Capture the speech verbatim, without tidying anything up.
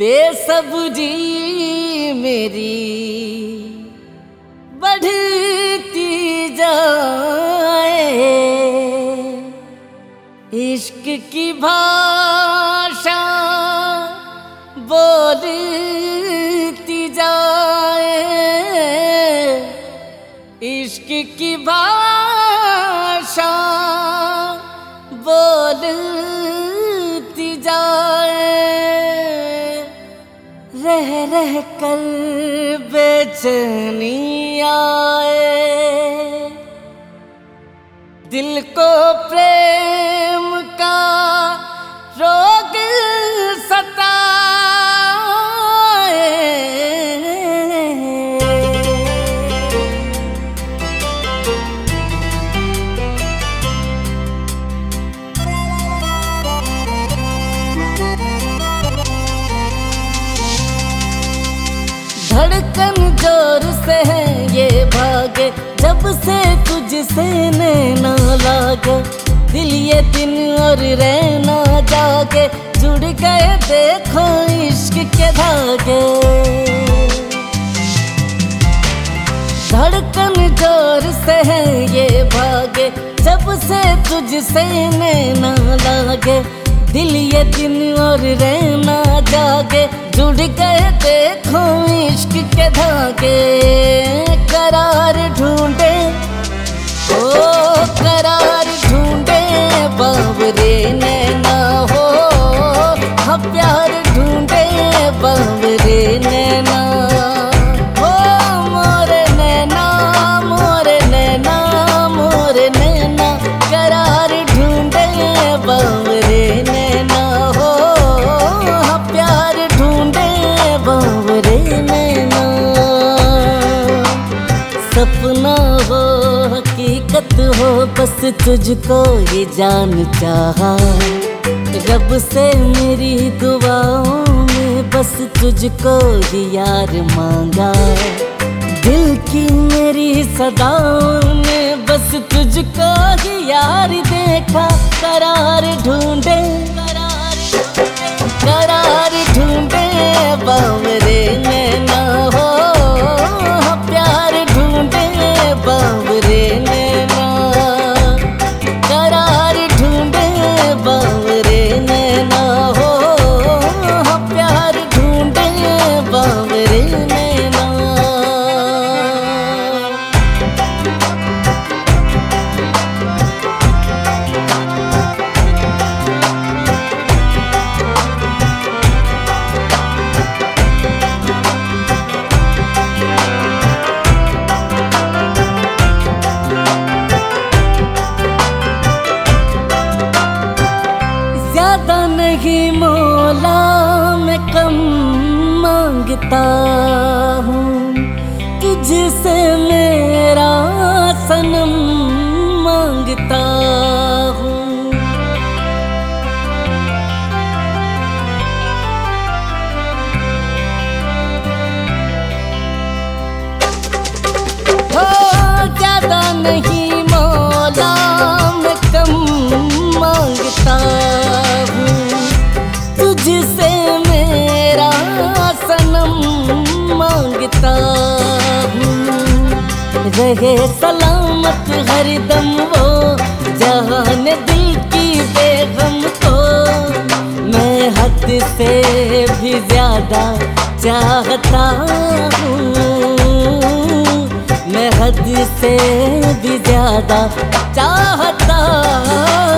बेसब्री मेरी बढ़ती जाए, इश्क की भाषा बोलती जाए, इश्क की भाषा बोलती जाए। रह रह कर बेचैनी आए, दिल को प्रेम का रोग सताए। धड़कन जोर से है ये भागे, जब से तुझसे नैना लागे, दिल ये दिन और रहना जागे, जुड़ गए देखो इश्क के धागे। धड़कन जोर से है ये भागे, जब से तुझसे नैना लागे, दिल ये दिन और रहना जागे, जुड़ गए देखो इश्क के धागे। करार ढूंढे ओ करार ढूंढे बावरे नैना हो, हाँ प्यार ढूंढे बावरे नैना हो। मोरे नैना मोरे नैना मोरे नैना, करार ढूंढे बावरे नैना हो, हाँ प्यार ढूंढे बावरे नैना। सपना हो हकीकत हो, बस तुझको ही जान चाहा, रब से मेरी दुआओं में बस तुझको ही यार मांगा। दिल की मेरी सदाओं में बस तुझको ही यार देखा। करार ढूंढे करार ढूंढे बावरे नैना हो, प्यार ढूंढे बावरे नैना। करार ढूंढे बावरे नैना हो, प्यार ढूंढे बावरे नैना। ज्यादा नहीं मौला मैं कम मांगता हूँ, तुझसे मेरा सनम मांगता हूँ। हो ज्यादा नहीं मौला मैं कम मांगता हूँ, तुझसे मेरा सनम मांगता हूँ। रहे सलामत हरदम वो जहान दिल की बेगम को, मैं हद से भी ज्यादा चाहता हूँ, मैं हद से भी ज्यादा चाहता